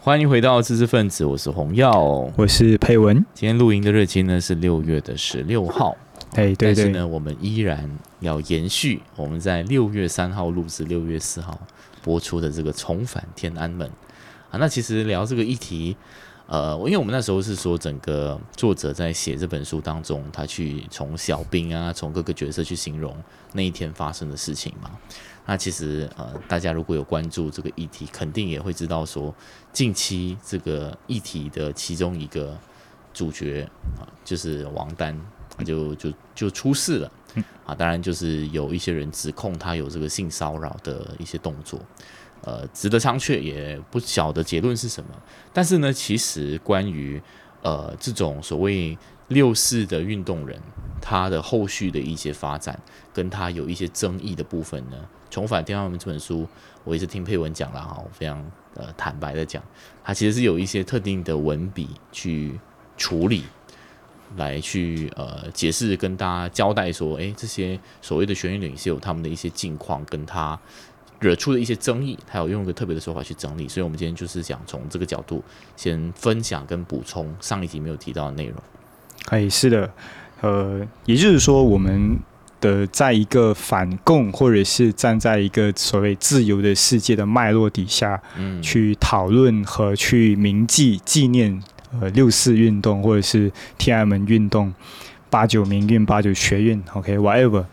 欢迎回到知识分子，我是洪耀， 我是佩文。 今天录音的日期呢是6月16号， 对， 但是呢，我们依然要延续我们在6月3号录制、6月4号播出的这个重返天安门啊。那其实聊这个议题，因为我们那时候是说，整个作者在写这本书当中，他去从小兵啊，从各个角色去形容那一天发生的事情嘛。那其实大家如果有关注这个议题，肯定也会知道说，近期这个议题的其中一个主角就是王丹就出事了啊。当然就是有一些人指控他有这个性骚扰的一些动作，值得商榷，也不晓得结论是什么。但是呢，其实关于这种所谓6·4的运动人，他的后续的一些发展，跟他有一些争议的部分呢，《重返天安门》这本书，我也是听佩文讲了哈，我非常坦白的讲，他其实是有一些特定的文笔去处理，来去解释跟大家交代说，这些所谓的学运领袖他们的一些境况，跟他惹出的一些争议，他有用一个特别的手法去整理。所以我们今天就是想从这个角度先分享跟补充上一集没有提到的内容。 是的，也就是说，我们的在一个反共，或者是站在一个所谓自由的世界的脉络底下，去讨论和去铭记纪念6·4运动，或者是天安门运动、89民运、89学运 ，whatever，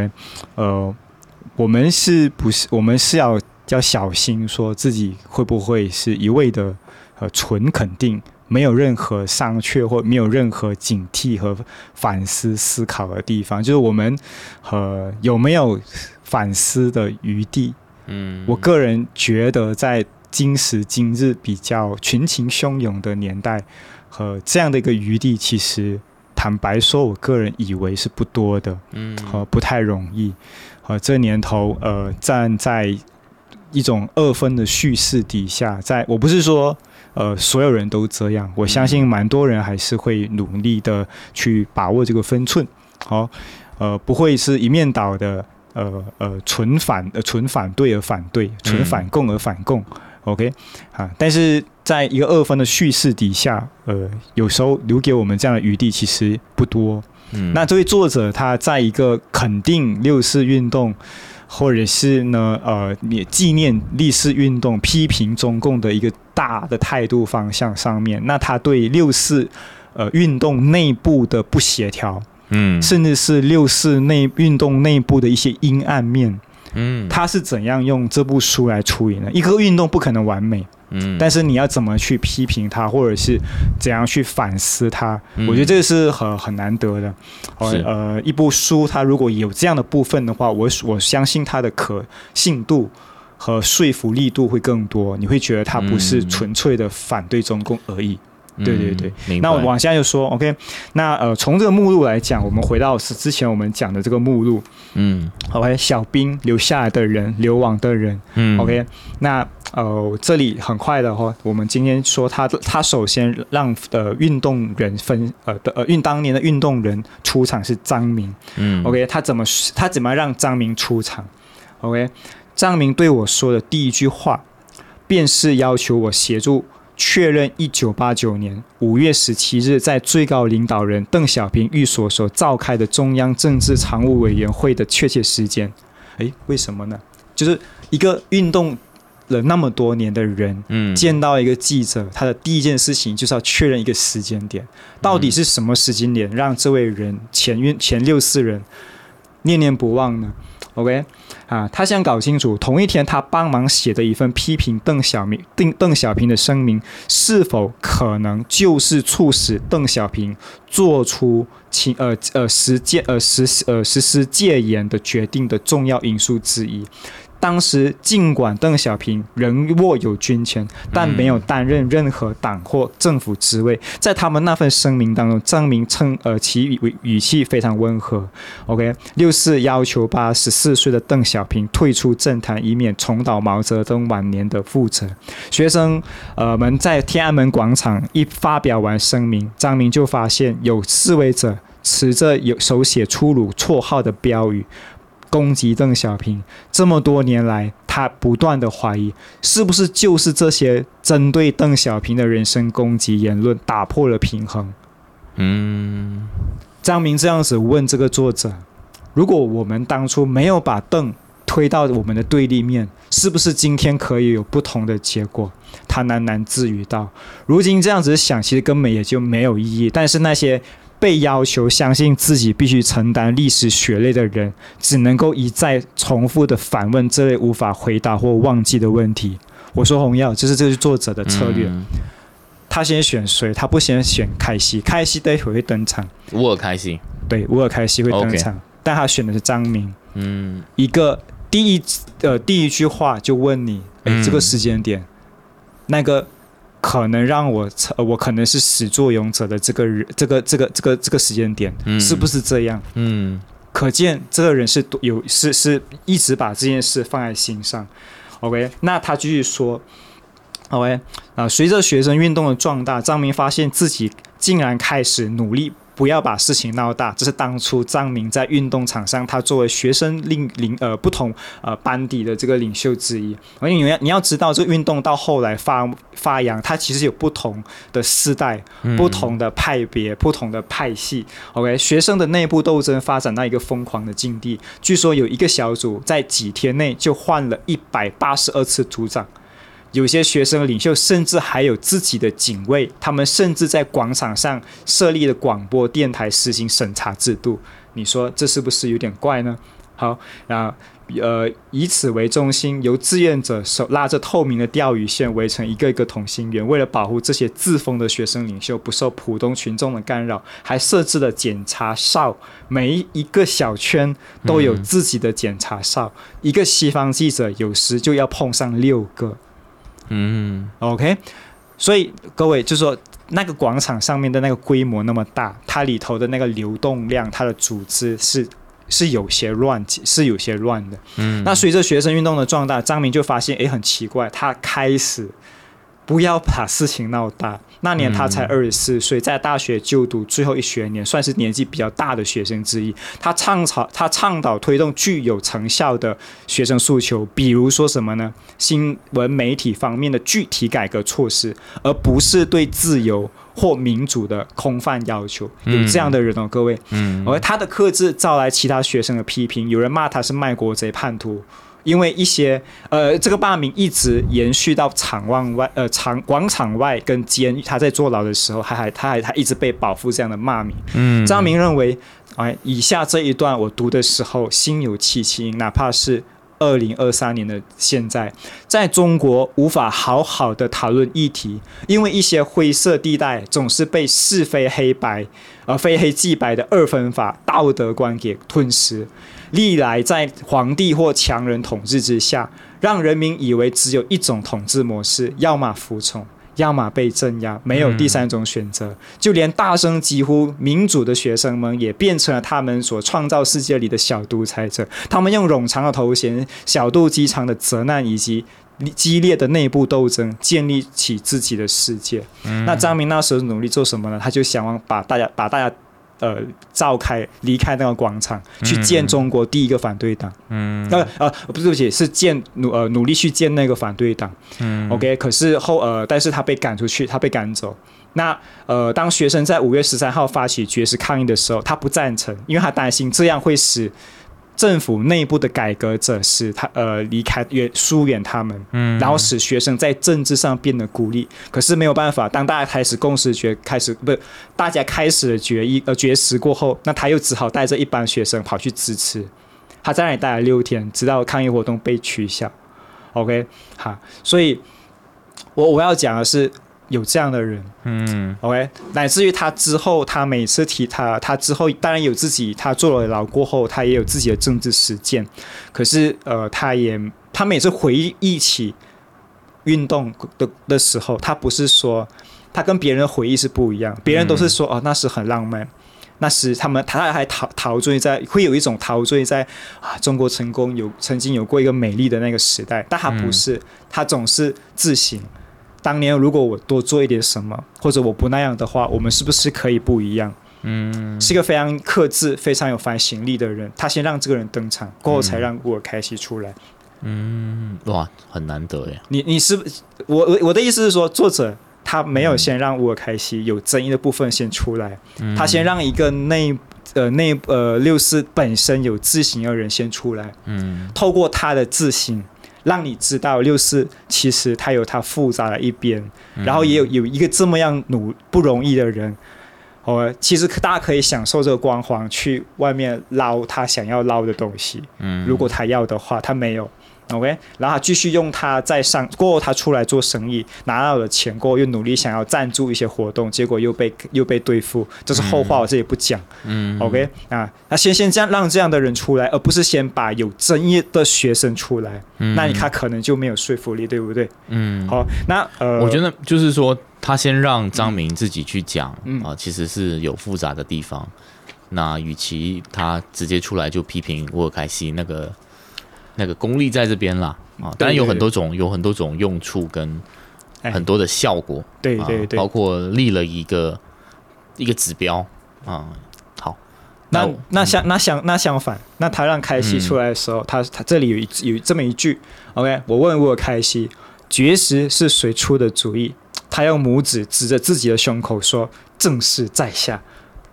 我们是要小心，说自己会不会是一味的纯肯定，没有任何商榷或没有任何警惕和反思思考的地方，就是我们有没有反思的余地？我个人觉得在今时今日比较群情汹涌的年代，这样的一个余地，其实坦白说，我个人以为是不多的，不太容易。这年头，站在一种2分的叙事底下，我不是说所有人都这样，我相信蛮多人还是会努力的去把握这个分寸，不会是一面倒的，纯反对而反对，纯反共而反共。OK 但是在一个2分的叙事底下，有时候留给我们这样的余地其实不多。那这位作者他在一个肯定6·4运动，或者是呢纪念历史运动、批评中共的一个大的态度方向上面，那他对6·4运动内部的不协调，甚至是6·4运动内部的一些阴暗面，他是怎样用这部书来处理呢？一个运动不可能完美，但是你要怎么去批评它，或者是怎样去反思它，我觉得这个是很难得的。一部书它如果有这样的部分的话，我相信它的可信度和说服力度会更多，你会觉得它不是纯粹的反对中共而已。对，那我往下就说 OK， 那从这个目录来讲，我们回到之前我们讲的这个目录，OK， 小兵留下来的人，流亡的人，OK， 那这里很快的话，我们今天说他首先让运动人当年的运动人出场是张明，OK， 他怎么让张明出场 ？OK， 张明对我说的第一句话，便是要求我协助确认1989年5月17日在最高领导人邓小平寓所所召开的中央政治常务委员会的确切时间。为什么呢？就是一个运动了那么多年的人，见到一个记者，他的第一件事情就是要确认一个时间点，到底是什么时间点让这位人前6·4人念念不忘呢？OK， 他想搞清楚同一天他帮忙写的一份批评邓小平的声明，是否可能就是促使邓小平做出实施戒严的决定的重要因素之一。当时尽管邓小平仍握有军权，但没有担任任何党或政府职位。在他们那份声明当中，张明称其语气非常温和。OK，6·4要求84岁的邓小平退出政坛，以免重蹈毛泽东晚年的覆辙。学生们在天安门广场一发表完声明，张明就发现有示威者持着有手写粗鲁绰号的标语， 攻击邓小平，这么多年来他不断的怀疑，是不是就是这些针对邓小平的人身攻击言论打破了平衡？张明这样子问这个作者，如果我们当初没有把邓推到我们的对立面，是不是今天可以有不同的结果？他喃喃自语道，如今这样子想其实根本也就没有意义，但是那些被要求相信自己必须承担历史血泪的人，只能够一再重复的反问这类无法回答或忘记的问题。我说洪耀，这是作者的策略。他先选谁？他不先选凯西，凯西待会会登场。 乌尔开西， 对，乌尔凯西会登场，但他选的是张明。一个第一句话就问你，这个时间点，那个可能让我可能是始作俑者的这个时间点，是不是这样？可见这个人是一直把这件事放在心上。OK， 那他继续说。OK， 随着学生运动的壮大，张明发现自己竟然开始努力不要把事情闹大。这是当初张明在运动场上，他作为学生不同班底的这个领袖之一。而你要知道，这个运动到后来发扬，它其实有不同的世代、不同的派别、不同的派系。OK， 学生的内部斗争发展到一个疯狂的境地。据说有一个小组在几天内就换了182次组长。有些学生领袖甚至还有自己的警卫，他们甚至在广场上设立了广播电台，实行审查制度。你说这是不是有点怪呢？好，以此为中心，由志愿者手拉着透明的钓鱼线围成一个一个同心圆。为了保护这些自封的学生领袖不受普通群众的干扰，还设置了检查哨，每一个小圈都有自己的检查哨。一个西方记者有时就要碰上6个。OK， 所以各位就说那个广场上面的那个规模那么大，它里头的那个流动量，它的组织是有些乱的。那随着学生运动的壮大，张明就发现，很奇怪，他开始不要把事情闹大。那年他才24岁，在大学就读最后一学年，算是年纪比较大的学生之一。他倡导推动具有成效的学生诉求，比如说什么呢？新闻媒体方面的具体改革措施，而不是对自由或民主的空泛要求。有这样的人各位。而他的克制招来其他学生的批评，有人骂他是卖国贼叛徒。因为一些这个罢免一直延续到广场外跟监狱，他在坐牢的时候，他一直被保护这样的骂名。张明认为，以下这一段我读的时候心有戚戚焉，哪怕是2023年的现在，在中国无法好好的讨论议题，因为一些灰色地带总是被是非黑白非黑即白的二分法道德观给吞噬。历来在皇帝或强人统治之下，让人民以为只有一种统治模式，要么服从，要么被镇压，没有第三种选择。就连大声疾呼民主的学生们，也变成了他们所创造世界里的小独裁者。他们用冗长的头衔、小肚鸡肠的责难以及激烈的内部斗争，建立起自己的世界。那张明那时候努力做什么呢？他就想把大家召开离开那个广场，去建中国第一个反对党。不是，对不起，是努力去建那个反对党。OK， 可是但是他被赶出去，他被赶走。那当学生在5月13号发起绝食抗议的时候，他不赞成，因为他担心这样会使政府内部的改革者使他离开疏远他们，然后使学生在政治上变得孤立。可是没有办法，当大家开始大家开始了绝食过后，那他又只好带着一班学生跑去支持。他在那里待了6天，直到抗议活动被取消。OK， 好，所以我要讲的是，有这样的人，OK， 乃至于他之后，他每次提他之后，当然有自己，他坐了牢过后，他也有自己的政治实践。可是他每次回忆起运动的时候，他不是说他跟别人的回忆是不一样，别人都是说那时很浪漫，那时他还陶醉在，会有一种陶醉在中国曾经有过一个美丽的那个时代，但他不是，他总是自省。当年如果我多做一点什么，或者我不那样的话，我们是不是可以不一样是一个非常克制、非常有反省力的人。他先让这个人登场，过后才让乌尔开西出来。 哇，很难得耶。 你是我的意思是说，作者他没有先让乌尔开西有争议的部分先出来，他先让一个六四本身有自省的人先出来，透过他的自省，让你知道六四其实他有他复杂的一边，然后也有一个这么样不容易的人。其实大家可以享受这个光环，去外面捞他想要捞的东西。如果他要的话，他没有。OK， 然后他继续用他在上过后，他出来做生意，拿到了钱过后，又努力想要赞助一些活动，结果又被对付，这是后话，我这里不讲。OK 啊，那先这样让这样的人出来，而不是先把有争议的学生出来，那他可能就没有说服力，对不对？好，那我觉得就是说，他先让张明自己去讲其实是有复杂的地方。那与其他直接出来就批评乌尔开西那个功力在这边啦当然有很多种用处跟很多的效果， 对， 包括立了一个指标好， 那相反，那他让开西出来的时候，他这里有这么一句 ，OK， 我问乌尔开西，绝食是谁出的主意？他用拇指指着自己的胸口说：“正是在下。”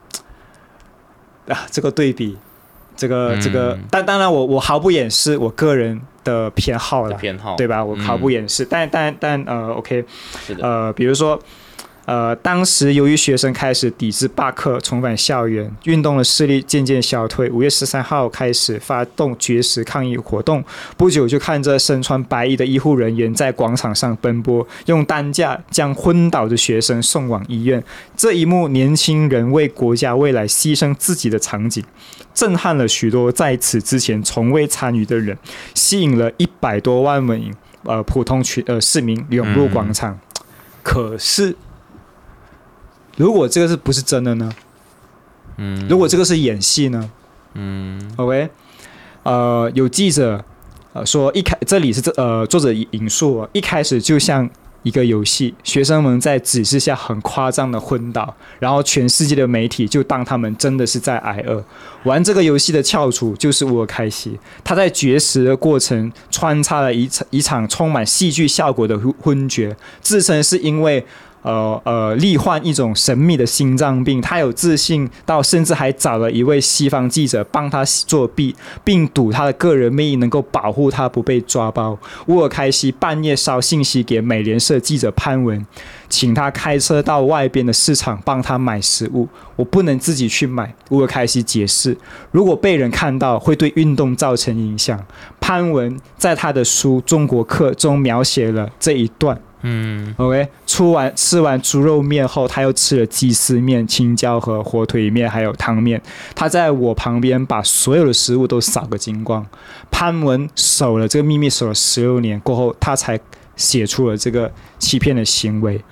这个对比。这个，但当然我毫不掩饰我个人的偏好了，对吧？我毫不掩饰，但OK， 是的， 比如说当时由于学生开始抵制罢课，重返校园，运动的势力渐渐消退。5月13号开始发动绝食抗议活动，不久就看着身穿白衣的医护人员在广场上奔波，用担架将昏倒的学生送往医院。这一幕年轻人为国家未来牺牲自己的场景，震撼了许多在此之前从未参与的人，吸引了100多万名普通市民涌入广场。可是如果这个不是真的呢？如果这个是演戏呢？OK， 有记者说这里是作者引述一开始就像一个游戏，学生们在指示下很夸张的昏倒，然后全世界的媒体就当他们真的是在挨饿。玩这个游戏的翘楚就是乌尔开西，他在绝食的过程穿插了一场充满戏剧效果的昏厥，自称是因为罹患一种神秘的心脏病，他有自信到甚至还找了一位西方记者帮他作弊，并赌他的个人魅力能够保护他不被抓包。乌尔开西半夜捎信息给美联社记者潘文，请他开车到外边的市场帮他买食物，我不能自己去买。乌尔开西解释，如果被人看到会对运动造成影响。潘文在他的书《中国课》中描写了这一段。OK， 吃完猪肉面后，他又吃了鸡丝面、青椒和火腿面，还有汤面。他在我旁边把所有的食物都扫个精光。潘文守了这个秘密守了16年过后，他才写出了这个欺骗的行为。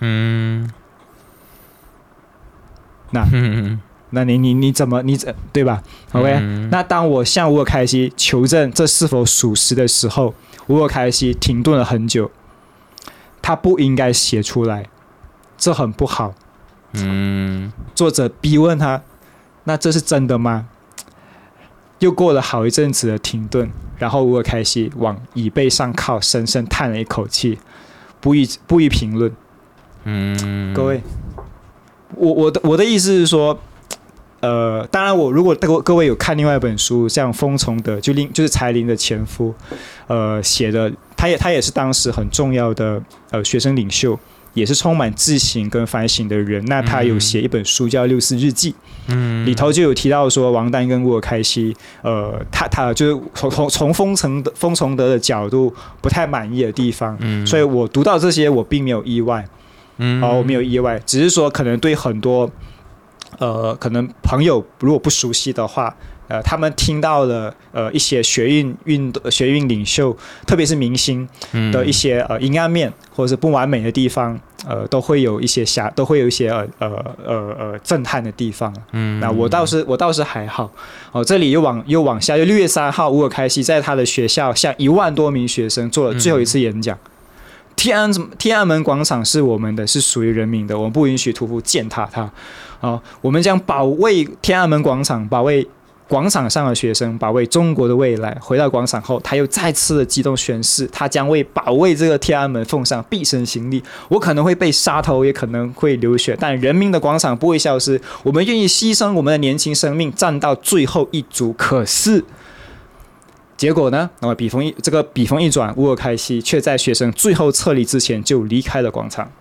那你怎么对吧 ？OK，那当我向乌尔开西求证这是否属实的时候，乌尔开西停顿了很久。他不应该写出来，这很不好。作者逼问他，那这是真的吗？又过了好一阵子的停顿，然后乌尔开西往椅背上靠，深深叹了一口气，不予评论。各位，我的意思是说，当然如果各位有看另外一本书，像封从德就是柴玲的前夫，写的，他也是当时很重要的学生领袖，也是充满自省跟反省的人。那他有写一本书叫《六四日记》，里头就有提到说王丹跟乌尔开西，他就是从封从德的角度不太满意的地方，所以我读到这些我并没有意外，我没有意外，只是说可能对很多可能朋友如果不熟悉的话，他们听到了一些学运领袖，特别是明星的一些阴暗面或者是不完美的地方，都会有一些震撼的地方。那我倒是还好。这里又往下，就6月3号，乌尔开西在他的学校向1万多名学生做了最后一次演讲。 天安门广场是我们的，是属于人民的，我们不允许屠夫践踏它。我们将保卫天安门广场，保卫广场上的学生，保卫中国的未来。回到广场后，他又再次的激动宣誓，他将为保卫这个天安门奉上毕生心力。我可能会被杀头，也可能会流血，但人民的广场不会消失。我们愿意牺牲我们的年轻生命，站到最后一足。可是结果呢？笔锋一转，乌尔开西却在学生最后撤离之前就离开了广场。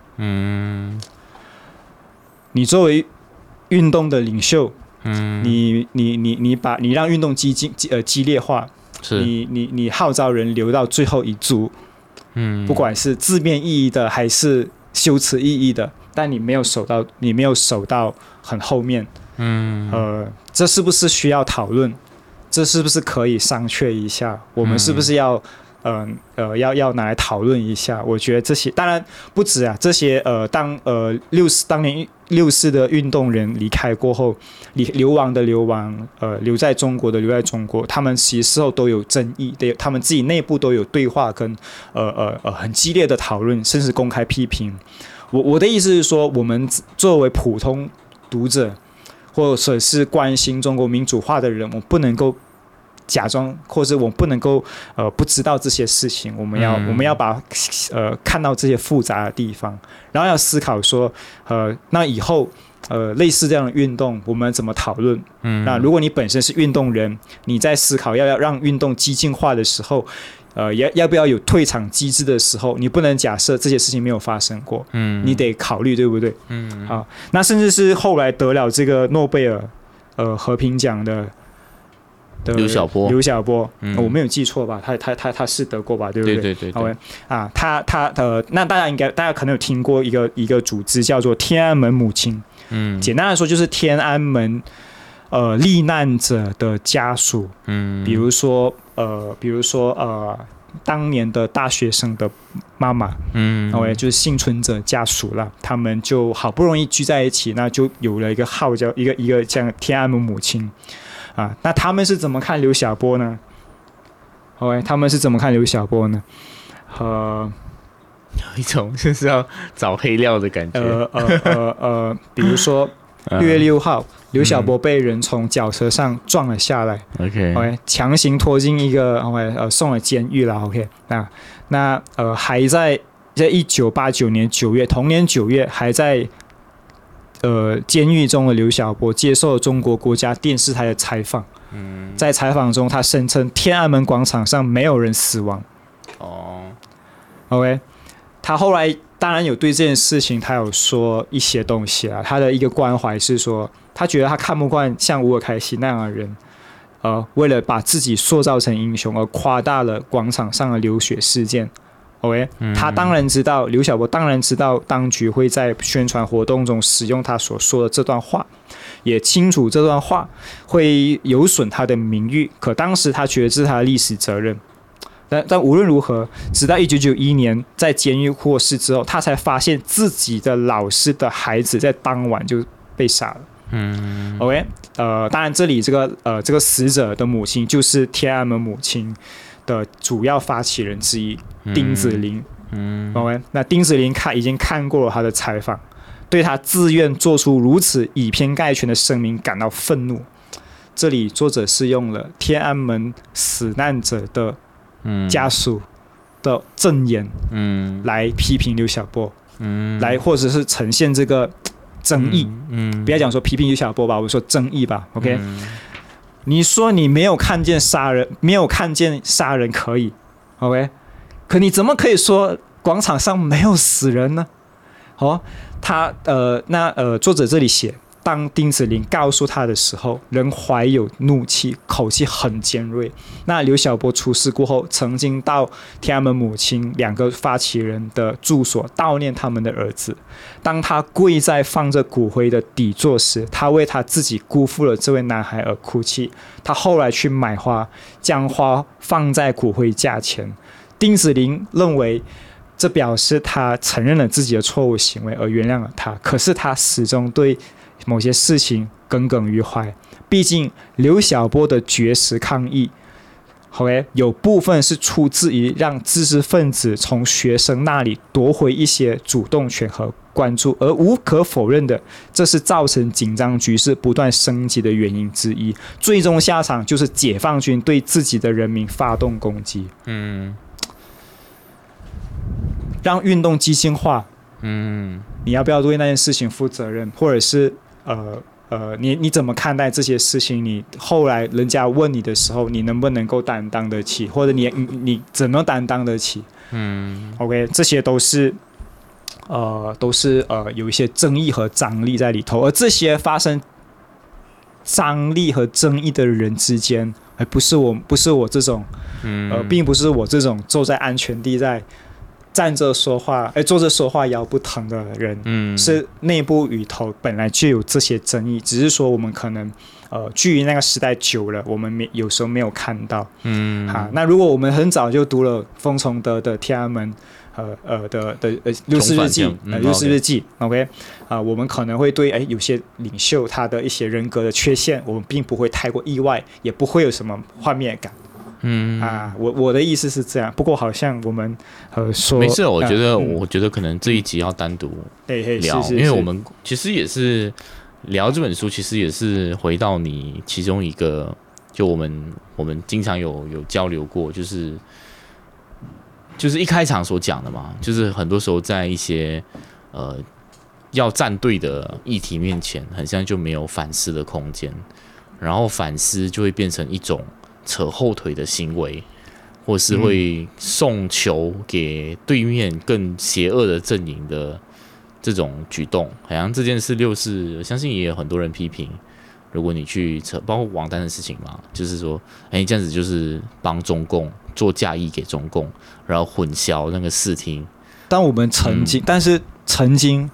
你作为运动的领袖，你让运动激烈化，你号召人留到最后一足，不管是字面意义的还是修辞意义的，但你没有守到很后面，这是不是需要讨论？这是不是可以商榷一下？我们是不是要拿来讨论一下？我觉得这些当然不止啊，这些当年六四的运动人离开过后，流亡的流亡，留在中国的留在中国，他们其实事后都有争议，他们自己内部都有对话跟很激烈的讨论，甚至公开批评。我的意思是说，我们作为普通读者，或者是关心中国民主化的人，我不能够假装，或者我不能够不知道这些事情。我们要把看到这些复杂的地方，然后要思考说，那以后类似这样的运动，我们怎么讨论？那如果你本身是运动人，你在思考要让运动激进化的时候，要不要有退场机制的时候，你不能假设这些事情没有发生过，你得考虑，对不对？那甚至是后来得了这个诺贝尔和平奖的刘晓波，我没有记错吧？他是得过吧？对不对？对。那大家可能有听过一个组织叫做天安门母亲，简单来说就是天安门罹难者的家属，比如说当年的大学生的妈妈，就是幸存者家属了，他们就好不容易聚在一起，那就有了一个号叫一个这样天安门母亲。那他们是怎么看刘晓波呢？他们是怎么看刘晓波呢？有一种就是要找黑料的感觉。 比如说6月6号，刘晓波被人从脚车上撞了下来，OK， 强行拖进一个送了监狱了 ，OK， 那还在1989年9月，同年9月还在监狱中的刘晓波接受了中国国家电视台的采访，在采访中他声称天安门广场上没有人死亡。OK， 他后来当然有对这件事情他有说一些东西啦，他的一个关怀是说，他觉得他看不惯像乌尔开西那样的人，为了把自己塑造成英雄而夸大了广场上的流血事件。OK， 他当然知道，刘晓波当然知道当局会在宣传活动中使用他所说的这段话，也清楚这段话会有损他的名誉，可当时他觉得这是他的历史责任。但无论如何，直到1991年在监狱获释之后，他才发现自己的老师的孩子在当晚就被杀了。OK， 当然这里这个死者的母亲就是天安门母亲的主要发起人之一丁子霖。OK， 那丁子霖已经看过了他的采访，对他自愿做出如此以偏概全的声明感到愤怒。这里作者是用了天安门死难者的家属的证言，来批评刘晓波，来或者是呈现这个争议，不要讲说批评刘晓波吧，我说争议吧。OK，你说你没有看见杀人可以 ，OK， 可你怎么可以说广场上没有死人呢？作者这里写，当丁子霖告诉他的时候，仍怀有怒气，口气很尖锐。那刘晓波出事过后，曾经到天安门母亲两个发起人的住所悼念他们的儿子。当他跪在放着骨灰的底座时，他为他自己辜负了这位男孩而哭泣。他后来去买花，将花放在骨灰架前。丁子霖认为这表示他承认了自己的错误行为而原谅了他，可是他始终对某些事情耿耿于怀。毕竟刘晓波的绝食抗议 OK， 有部分是出自于让知识分子从学生那里夺回一些主动权和关注，而无可否认的，这是造成紧张局势不断升级的原因之一。最终下场就是解放军对自己的人民发动攻击。让运动激进化。你要不要对那件事情负责任？或者是你怎么看待这些事情？你后来人家问你的时候，你能不能够担当得起？或者你怎么担当得起？OK， 这些都是有一些争议和张力在里头，而这些发生张力和争议的人之间，不是我这种，并不是我这种坐在安全地带站着说话，坐着说话腰不疼的人，是内部里头本来就有这些争议，只是说我们可能距离那个时代久了，我们有时候没有看到。那如果我们很早就读了封崇德的天安门的60日记，OK， 我们可能会对有些领袖他的一些人格的缺陷，我们并不会太过意外，也不会有什么幻灭感。我的意思是这样，不过好像我们说没事，我觉得可能这一集要单独聊，因为我们其实也是聊这本书，其实也是回到你其中一个，就我们经常有交流过，就是一开场所讲的嘛，就是很多时候在一些要站队的议题面前，很像就没有反思的空间，然后反思就会变成一种扯后腿的行为，或是会送球给对面更邪恶的阵营的这种举动，好像这件事6·4，相信也有很多人批评。如果你去扯，包括王丹的事情嘛，就是说，这样子就是帮中共做嫁衣给中共，然后混淆那个视听。 但我们曾经，但是曾经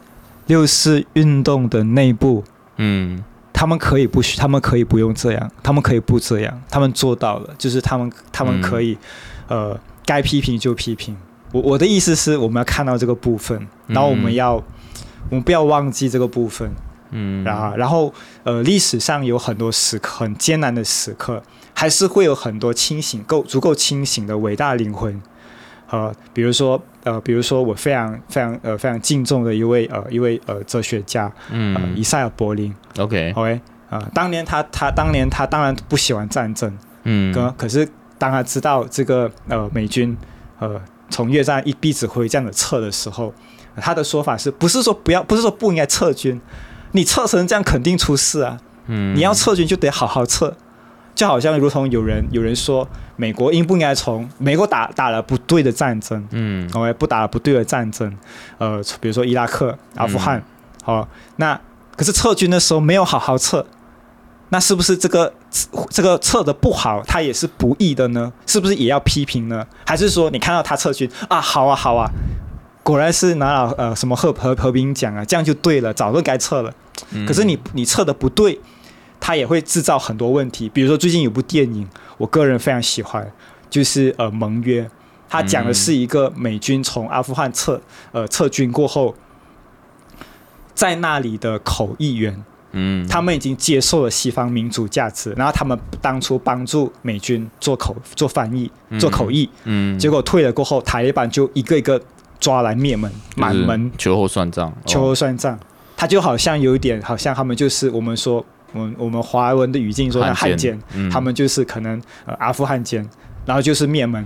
6·4运动的内部，他们可以不用这样，他们可以不这样，他们做到了，就是他们可以，该批评就批评。我的意思是，我们要看到这个部分，然后我们不要忘记这个部分。然后历史上有很多时刻，很艰难的时刻，还是会有很多足够清醒的伟大灵魂。比如说我非常敬重的一位哲学家，以赛尔柏林。OK， 当年他当然不喜欢战争，可是当他知道这个美军从越战一臂指挥这样的撤的时候，他的说法不是说不应该撤军，你撤成这样肯定出事啊，你要撤军就得好好撤。就好像如同有人说，美国应不应该美国打了不对的战争，不打了不对的战争，比如说伊拉克、阿富汗，那可是撤军的时候没有好好撤，那是不是这个撤的不好，它也是不义的呢？是不是也要批评呢？还是说你看到他撤军啊，好啊，果然是拿了什么和平奖啊，这样就对了，早就该撤了。可是你撤的不对，它也会制造很多问题。比如说最近有部电影，我个人非常喜欢，就是盟约，它讲的是一个美军从阿富汗撤军过后，在那里的口译员，他们已经接受了西方民主价值，然后他们当初帮助美军做翻译、做口译，结果退了过后，塔利班就一个一个抓来灭门，满门秋后算账。 他就好像有一点，好像他们就是我们说我们华文的语境说的汉奸，他们就是可能阿富汗奸，然后就是灭门。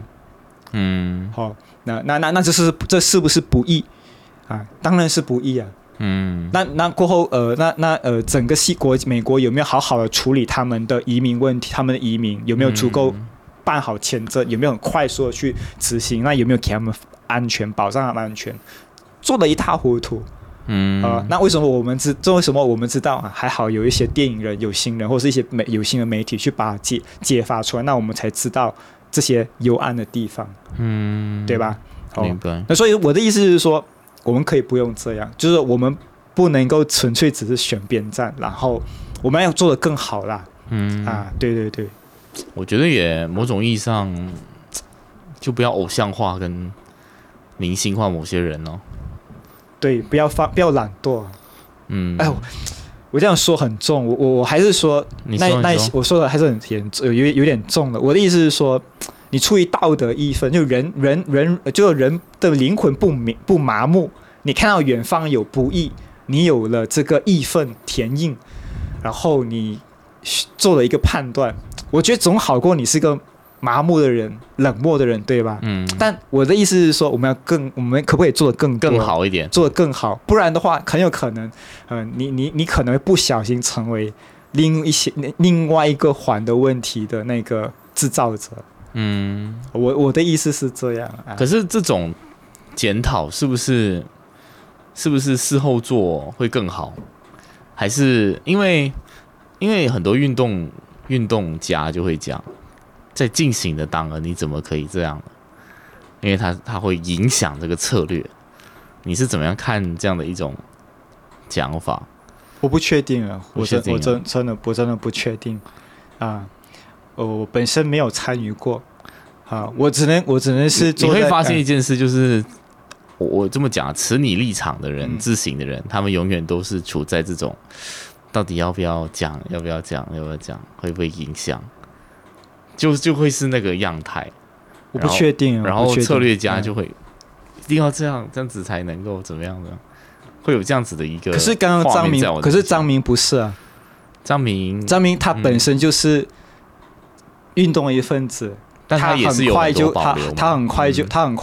那这是不是不义啊？当然是不义啊。那过后整个美国有没有好好的处理他们的移民问题？他们的移民有没有足够办好签证？有没有很快速的去执行？那有没有给他们安全保障他们安全？做得一塌糊涂。那为什么我们知道啊？还好有一些电影人、有心人，或是一些有心的媒体去把它揭发出来，那我们才知道这些幽暗的地方，对吧？ 明白。 那所以我的意思是说，我们可以不用这样，就是我们不能够纯粹只是选边站，然后我们要做得更好啦。对， 我觉得也某种意义上，就不要偶像化跟明星化某些人哦。 对，不要懒惰。 我这样说很重，我还是说我说的还是很严重，有点重的。我的意思是说，你出于道德义愤，就人的灵魂不麻木，你看到远方有不义，你有了这个义愤填膺，然后你做了一个判断，我觉得总好过你是个麻木的人、冷漠的人，对吧？但我的意思是说，我们可不可以做得更好一点， 做得更好？不然的话，很有可能，你可能会不小心成为另外一个环的问题的那个制造者。我的意思是这样。 可是这种检讨是不是事后做会更好？还是因为很多运动家就会讲，在进行的当儿，你怎么可以这样呢？因为它会影响这个策略。你是怎么样看这样的一种讲法？ 我不确定啊，我真的不确定啊。我本身没有参与过啊，我只能是你会发现一件事，就是我这么讲，持你立场的人、自省的人，他们永远都是处在这种到底要不要讲，会不会影响？就会是那个样态， 我不确定。 然后策略家就会一定要这样子才能够怎么样的，会有这样子的一个。 可是刚刚张明不是啊，张明他本身就是运动的一份子， 但他也是有很多保留， 他很快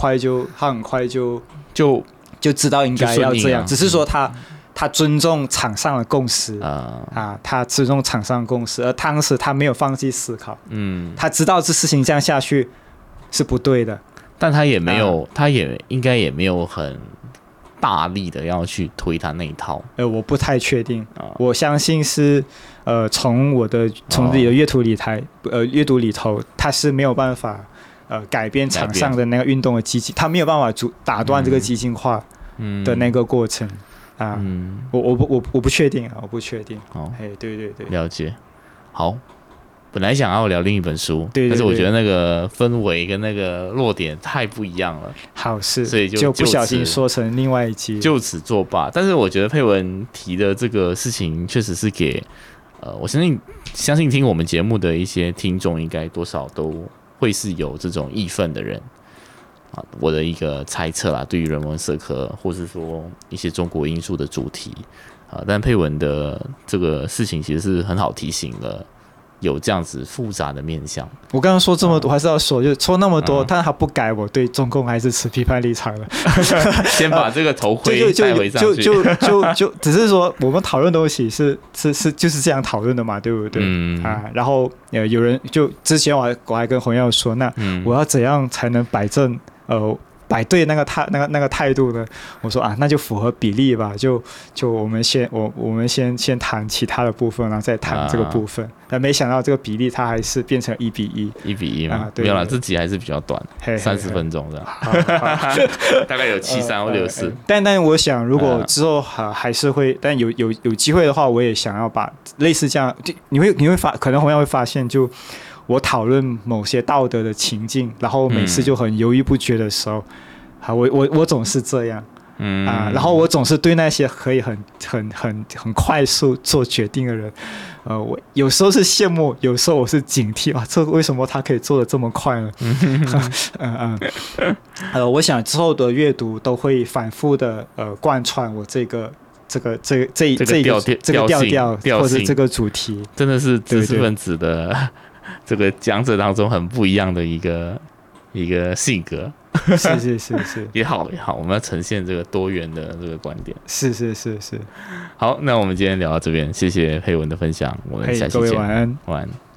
就知道应该要这样，只是说他尊重场上的共识他尊重场上的共识，而当时他没有放弃思考，他知道这事情这样下去是不对的， 但他也没有，他也应该也没有很大力的要去推他那一套。 我不太确定，我相信是从自己的阅读里头，他是没有办法改变场上的那个运动的激进，他没有办法打断这个激进化的那个过程。我不确定啊，我不确定。对， 了解。好，本来想要聊另一本书， 对， 但是我觉得那个氛围跟那个落点太不一样了。 好， 所以就不小心说成另外一集， 就此作罢。但是我觉得佩文提的这个事情，确实是给我相信听我们节目的一些听众，应该多少都会是有这种义愤的人。我的一个猜测啦，对于人文社科或是说一些中国因素的主题但佩文的这个事情其实是很好提醒了，有这样子复杂的面向。 我刚刚说这么多，还是要说，就说那么多，但他不改，我对中共还是持批判立场的。 先把这个头盔带回上去。 就只是说，我们讨论东西就是这样讨论的嘛，对不对？然后有人就之前我还跟洪耀说，那我要怎样才能摆正摆对那个态度呢？我说那就符合比例吧，就我们先谈其他的部分，然后再谈这个部分。但没想到这个比例它还是变成1:1 嘛，没有啦，这集还是比较短，30分钟的，大概有73或64。 但我想，如果之后还是会，但有机会的话，我也想要把类似这样，你会可能同样会发现就。我讨论某些道德的情境，然后每次就很犹豫不决的时候，我总是这样，然后我总是对那些可以很快速做决定的人，我有时候是羡慕，有时候我是警惕这为什么他可以做得这么快呢？我想之后的阅读都会反复的贯穿我这个调调或者这个主题， 真的是知识分子的。这个讲者当中很不一样的一个性格， 是也好，我们要呈现这个多元的这个观点， 是。 好，那我们今天聊到这边，谢谢佩文的分享，我们下期见， 各位晚安。 晚安。